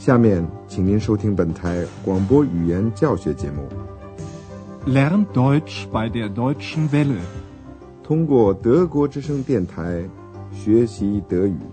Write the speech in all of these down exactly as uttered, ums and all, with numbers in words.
下面，请您收听本台广播语言教学节目。 Lern Deutsch bei der Deutschen Welle。 通过德国之声电台学习德语。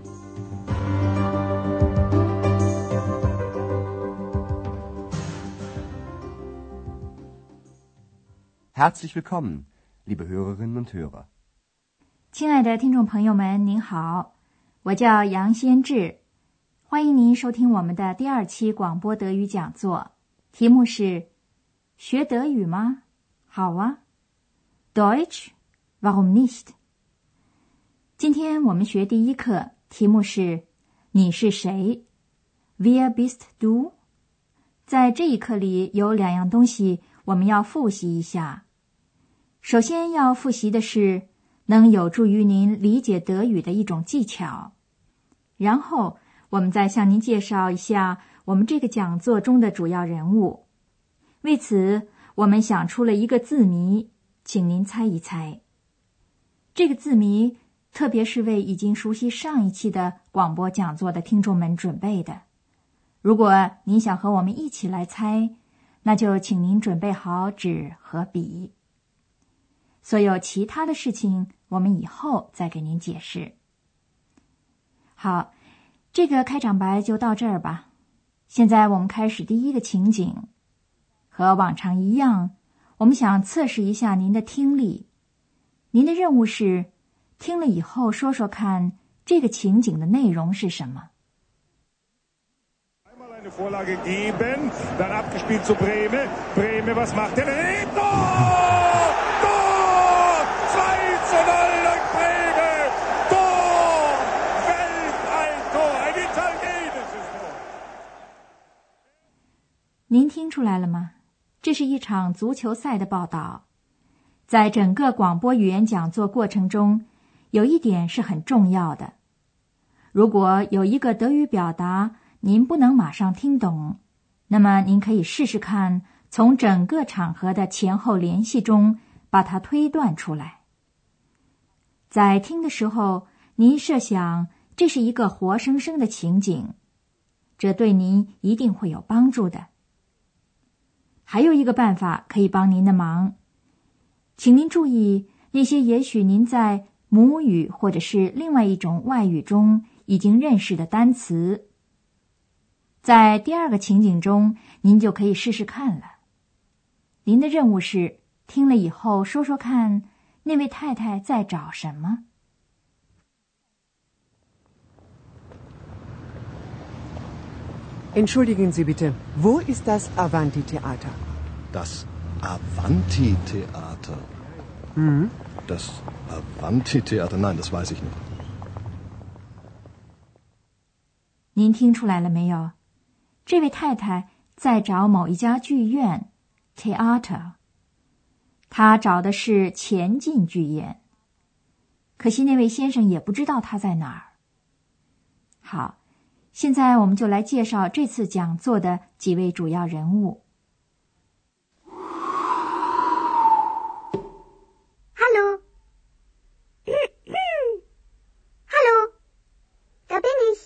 Herzlich willkommen, liebe Hörerinnen und Hörer。 亲爱的听众朋友们，您好，我叫杨先志，欢迎您收听我们的第二期广播德语讲座，题目是学德语吗？好啊 Deutsch, warum nicht？ 今天我们学第一课，题目是你是谁 Wer bist du？ 在这一课里有两样东西我们要复习一下。首先要复习的是能有助于您理解德语的一种技巧，然后我们再向您介绍一下我们这个讲座中的主要人物。为此，我们想出了一个字谜，请您猜一猜。这个字谜特别是为已经熟悉上一期的广播讲座的听众们准备的。如果您想和我们一起来猜，那就请您准备好纸和笔。所有其他的事情我们以后再给您解释。好，这个开场白就到这儿吧。现在我们开始第一个情景。和往常一样，我们想测试一下您的听力。您的任务是听了以后说说看这个情景的内容是什么。 Eine Vorlage geben, dann abgespielt zu Brehme. Brehme, was macht er? Tor! Tor! zwei zu null durch Brehme! Tor! Weltalltor! Ein italienisches Tor! 您听出来了吗？这是一场足球赛的报道。在整个广播语言讲座过程中，有一点是很重要的。如果有一个德语表达您不能马上听懂，那么您可以试试看从整个场合的前后联系中把它推断出来。在听的时候，您设想这是一个活生生的情景，这对您一定会有帮助的。还有一个办法可以帮您的忙，请您注意那些也许您在母语或者是另外一种外语中已经认识的单词。在第二个情景中，您就可以试试看了。您的任务是听了以后说说看那位太太在找什么。 Entschuldigen Sie bitte, wo ist das Avanti-Theater? Das Avanti-Theater? Mhm. Das Avanti-Theater? Nein, das weiß ich nicht. 您听出来了没有？这位太太在找某一家剧院 Theater， 她找的是前进剧院。可惜那位先生也不知道他在哪儿。好，现在我们就来介绍这次讲座的几位主要人物。 Hallo. Hallo. Da bin ich.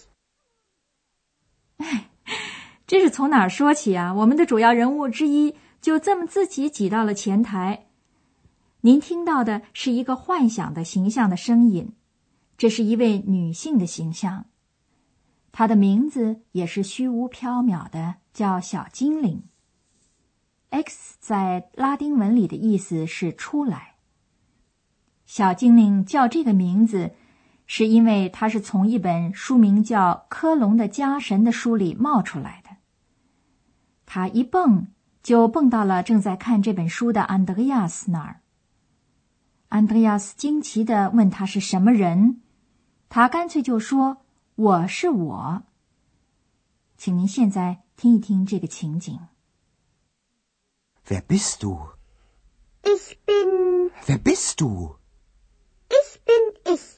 这是从哪儿说起啊？我们的主要人物之一就这么自己挤到了前台。您听到的是一个幻想的形象的声音，这是一位女性的形象，她的名字也是虚无缥缈的，叫小精灵。X 在拉丁文里的意思是出来。小精灵叫这个名字是因为它是从一本书名叫《科隆的家神》的书里冒出来的。他一蹦就蹦到了正在看这本书的安德烈亚斯那儿。安德烈亚斯惊奇地问他是什么人，他干脆就说我是我。请您现在听一听这个情景。 Wer bist du? Ich bin... Wer bist du? Ich bin ich.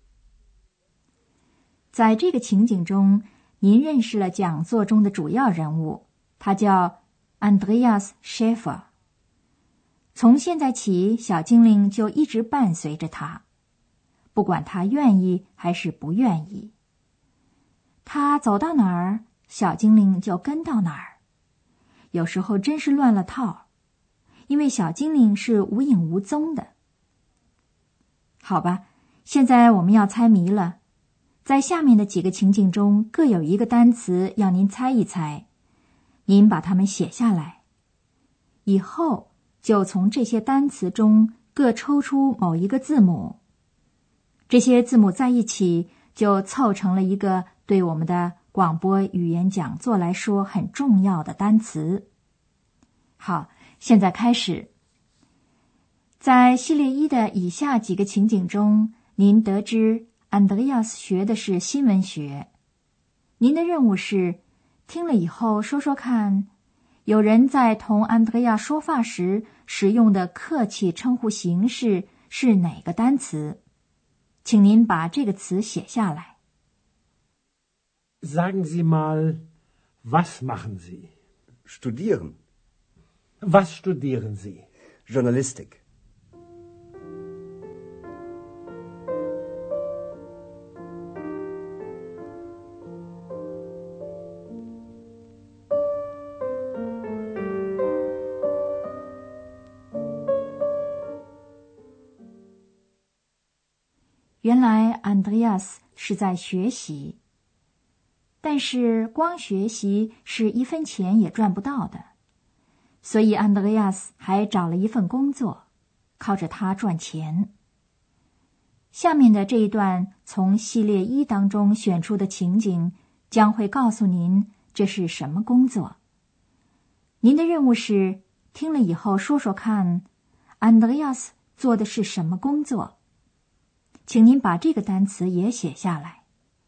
在这个情景中，您认识了讲座中的主要人物，他叫 Andreas Schäfer。从现在起，小精灵就一直伴随着他，不管他愿意还是不愿意。他走到哪儿， 小精灵就跟到哪儿。有时候真是乱了套，因为小精灵是无影无踪的。好吧，现在我们要猜谜了。在下面的几个情景中，各有一个单词要您猜一猜，您把它们写下来。以后就从这些单词中各抽出某一个字母，这些字母在一起就凑成了一个对我们的广播语言讲座来说很重要的单词。好，现在开始。在系列一的以下几个情景中，您得知安德烈亚斯学的是新闻学。您的任务是听了以后说说看，有人在同安德烈亚说话时使用的客气称呼形式是哪个单词？请您把这个词写下来。 Sagen Sie mal, was machen Sie? Studieren. Was studieren Sie? Journalistik. 原来安德烈亚斯是在学习，但是光学习是一分钱也赚不到的，所以安德烈亚斯还找了一份工作，靠着它赚钱。下面的这一段从系列一当中选出的情景将会告诉您这是什么工作。您的任务是听了以后说说看，安德烈亚斯做的是什么工作。请您把这个单词也写下来。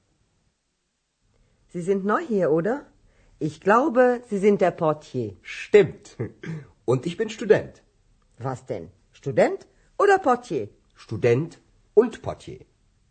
Sie sind neu hier, oder? Ich glaube, Sie sind der Portier. Stimmt. Und ich bin Student. Was denn? Student oder Portier? Student und Portier.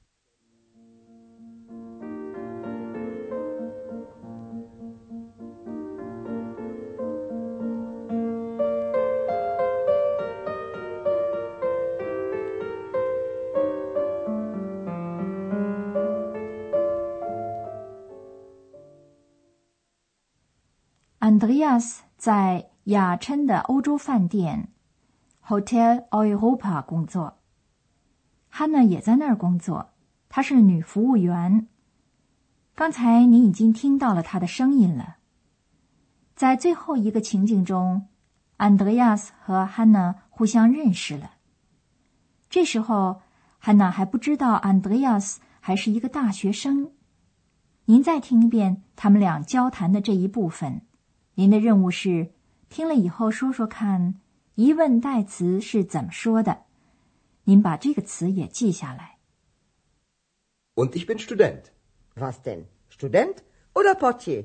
Andreas 在雅琛的欧洲饭店 Hotel Europa 工作，汉娜也在那儿工作，她是女服务员。刚才你已经听到了她的声音了。在最后一个情景中，安德烈亚斯和汉娜互相认识了。这时候，汉娜还不知道安德烈亚斯还是一个大学生。您再听一遍他们俩交谈的这一部分。您的任务是听了以后说说看，疑问代词是怎么说的。您把这个词也记下来。 Und ich bin Student. Was denn? Student oder Portier?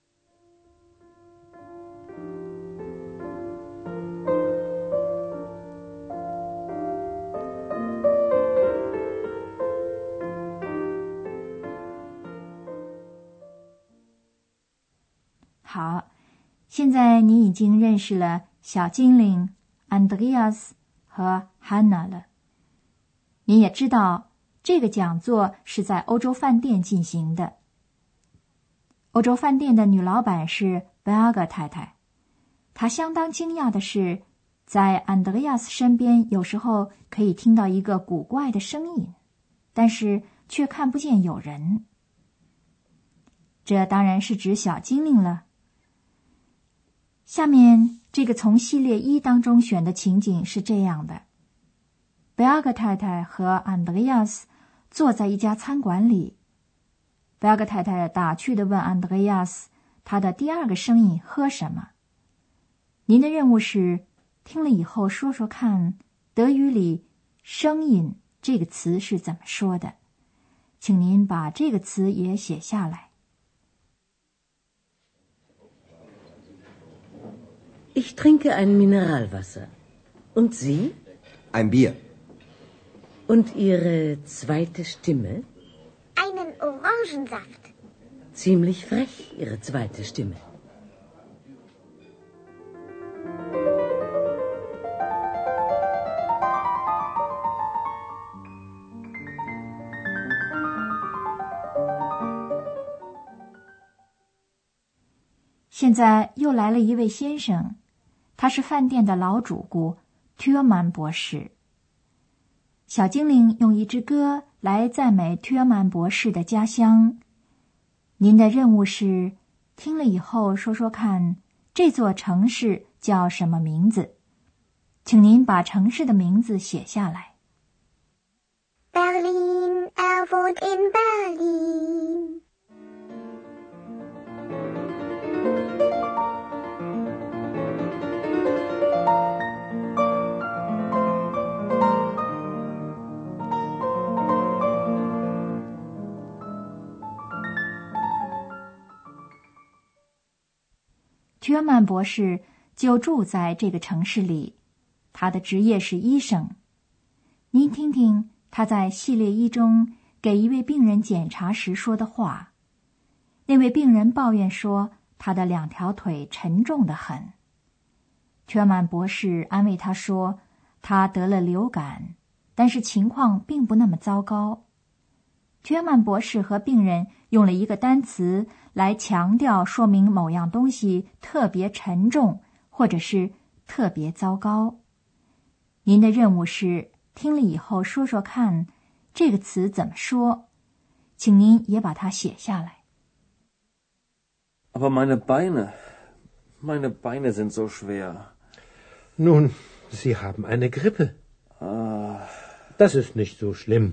好，现在你已经认识了小精灵 Andreas 和 Hannah 了。你也知道这个讲座是在欧洲饭店进行的。欧洲饭店的女老板是 Berger 太太。她相当惊讶的是，在 Andreas 身边有时候可以听到一个古怪的声音，但是却看不见有人。这当然是指小精灵了。下面这个从系列一当中选的情景是这样的：贝阿格太太和安德烈亚斯坐在一家餐馆里。贝阿格太太打趣地问安德烈亚斯，他的第二个生意喝什么？您的任务是听了以后说说看，德语里声音这个词是怎么说的。请您把这个词也写下来。 Ich trinke ein Mineralwasser. Und Sie? Ein Bier. Und Ihre zweite Stimme? Einen Orangensaft. Ziemlich frech, Ihre zweite Stimme. 现在又来了一位先生，他是饭店的老主顾ทื尔曼博士。小精灵用一支歌来赞美ทื尔曼博士的家乡。您的任务是听了以后说说看，这座城市叫什么名字？请您把城市的名字写下来。 Berlin, er wohnt in Berlin. ทื尔曼博士就住在这个城市里，他的职业是医生。您听听他在系列一中给一位病人检查时说的话。那位病人抱怨说他的两条腿沉重得很。ทื尔曼博士安慰他说他得了流感，但是情况并不那么糟糕。ทื尔曼博士和病人用了一个单词来强调说明某样东西特别沉重或者是特别糟糕。您的任务是听了以后说说看这个词怎么说，请您也把它写下来。 Aber meine Beine, meine Beine sind so schwer. Nun, Sie haben eine Grippe. Ah. Das ist nicht so schlimm.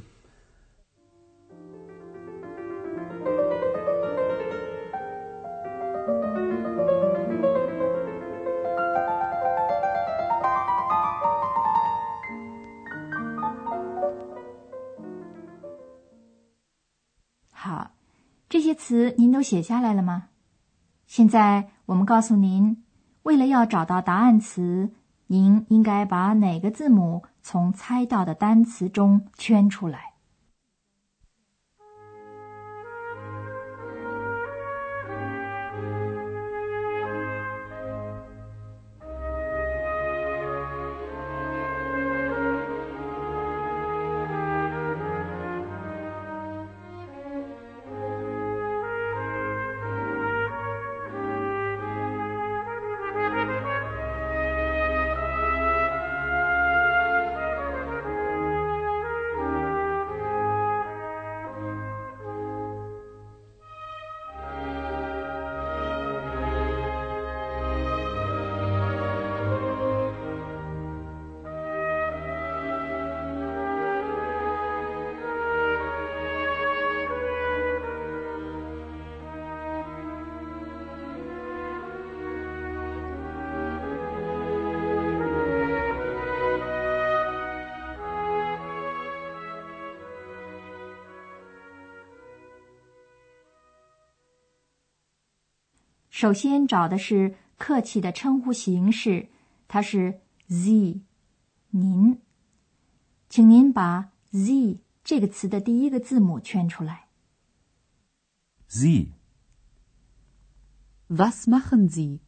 好，这些词您都写下来了吗？现在我们告诉您，为了要找到答案词，您应该把哪个字母从猜到的单词中圈出来。首先找的是客气的称呼形式，它是 Sie， 您。请您把 Sie 这个词的第一个字母圈出来。 Sie. Was machen Sie?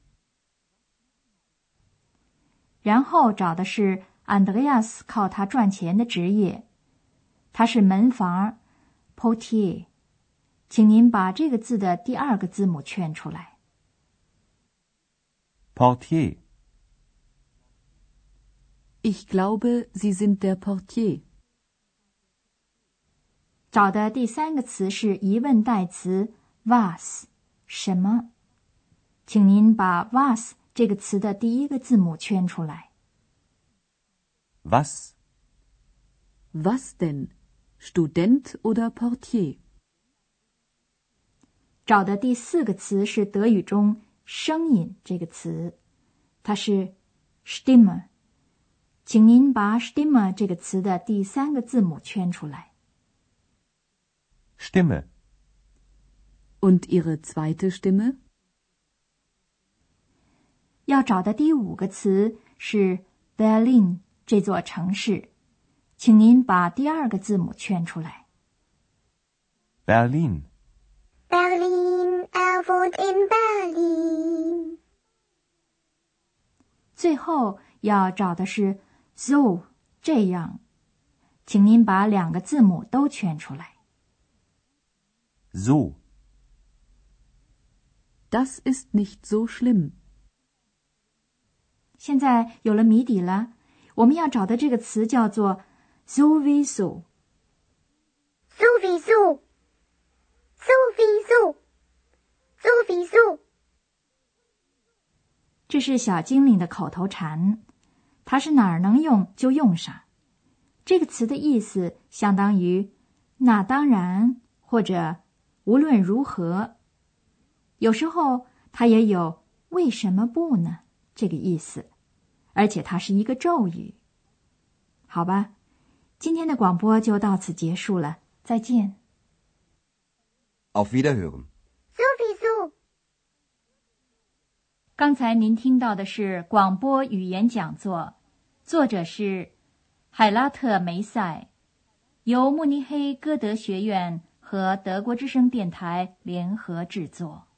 然后找的是 Andreas 靠他赚钱的职业，他是门房 Portier， 请您把这个字的第二个字母圈出来。 Portier. Ich glaube, Sie sind der Portier. 找的第三个词是疑问代词 was， 什么？请您把 was 这个词的第一个字母圈出来。 Was? Was denn? Student oder Portier? 找的第四个词是德语中声音这个词，它是 Stimme， 请您把 Stimme 这个词的第三个字母圈出来。 Stimme. Und Ihre zweite Stimme? 要找的第五个词是 Berlin 这座城市，请您把第二个字母圈出来。 Berlin. Berlin, er wohnt in Berlin. 最后要找的是 so 这样，请您把两个字母都圈出来。 So. Das ist nicht so schlimm. 现在有了谜底了，我们要找的这个词叫做 sowieso。 sowieso sowieso sowieso。 这是小精灵的口头禅，它是哪儿能用就用上。这个词的意思相当于那当然或者无论如何，有时候它也有为什么不呢这个意思，而且它是一个咒语。好吧，今天的广播就到此结束了，再见。 Auf Wiederhören. sowieso。 刚才您听到的是广播语言讲座，作者是海拉特梅塞，由慕尼黑歌德学院和德国之声电台联合制作。